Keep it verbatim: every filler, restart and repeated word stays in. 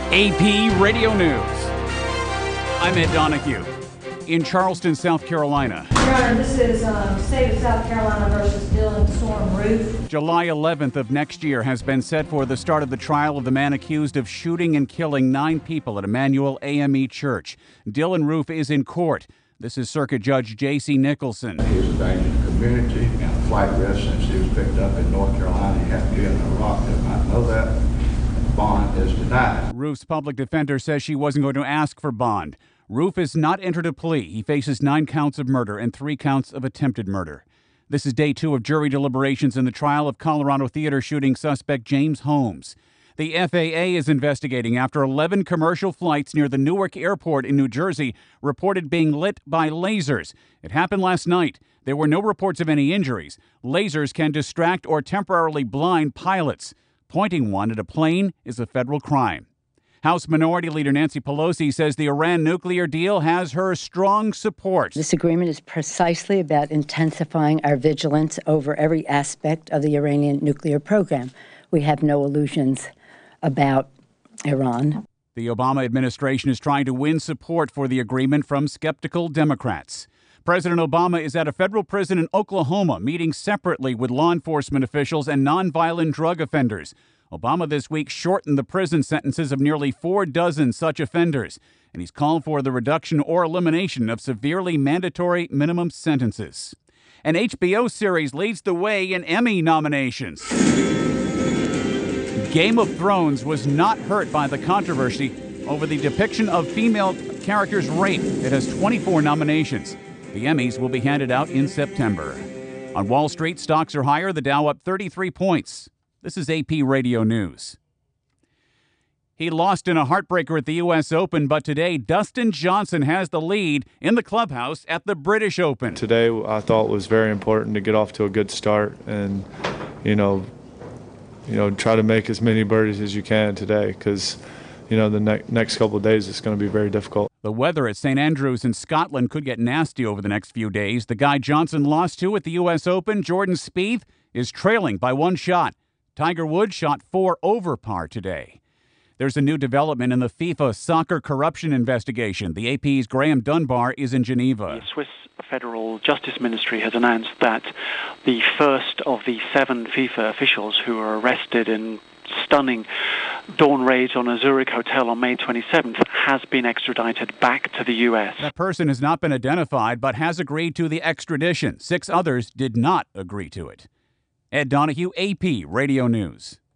A P Radio News. I'm Ed Donahue. In Charleston, South Carolina. Your Honor, this is um, State of South Carolina versus Dylan Storm Roof. July eleventh of next year has been set for the start of the trial of the man accused of shooting and killing nine people at Emmanuel A M E Church. Dylan Roof is in court. This is Circuit Judge J C Nicholson. He was a danger to the community and a flight risk since he was picked up in North Carolina. He had to be in Iraq. Did not know that. Bond is denied. Roof's public defender says she wasn't going to ask for bond. Roof has not entered a plea. He faces nine counts of murder and three counts of attempted murder. This is day two of jury deliberations in the trial of Colorado theater shooting suspect James Holmes. The F A A is investigating after eleven commercial flights near the Newark Airport in New Jersey reported being lit by lasers. It happened last night. There were no reports of any injuries. Lasers can distract or temporarily blind pilots. Pointing one at a plane is a federal crime. House Minority Leader Nancy Pelosi says the Iran nuclear deal has her strong support. This agreement is precisely about intensifying our vigilance over every aspect of the Iranian nuclear program. We have no illusions about Iran. The Obama administration is trying to win support for the agreement from skeptical Democrats. President Obama is at a federal prison in Oklahoma, meeting separately with law enforcement officials and nonviolent drug offenders. Obama this week shortened the prison sentences of nearly four dozen such offenders, and he's called for the reduction or elimination of severely mandatory minimum sentences. An H B O series leads the way in Emmy nominations. Game of Thrones was not hurt by the controversy over the depiction of female characters' rape. It has twenty-four nominations. The Emmys will be handed out in September. On Wall Street, stocks are higher, the Dow up thirty-three points. This is A P Radio News. He lost in a heartbreaker at the U S Open, but today Dustin Johnson has the lead in the clubhouse at the British Open. Today I thought was very important to get off to a good start and, you know, you know, try to make as many birdies as you can today because, you know, the ne- next couple of days it's going to be very difficult. The weather at Saint Andrews in Scotland could get nasty over the next few days. The guy Johnson lost to at the U S Open, Jordan Spieth, is trailing by one shot. Tiger Woods shot four over par today. There's a new development in the FIFA soccer corruption investigation. The A P's Graham Dunbar is in Geneva. The Swiss Federal Justice Ministry has announced that the first of the seven FIFA officials who were arrested in stunning dawn raids on a Zurich hotel on May twenty-seventh has been extradited back to the U S. That person has not been identified but has agreed to the extradition. Six others did not agree to it. Ed Donahue, A P Radio News.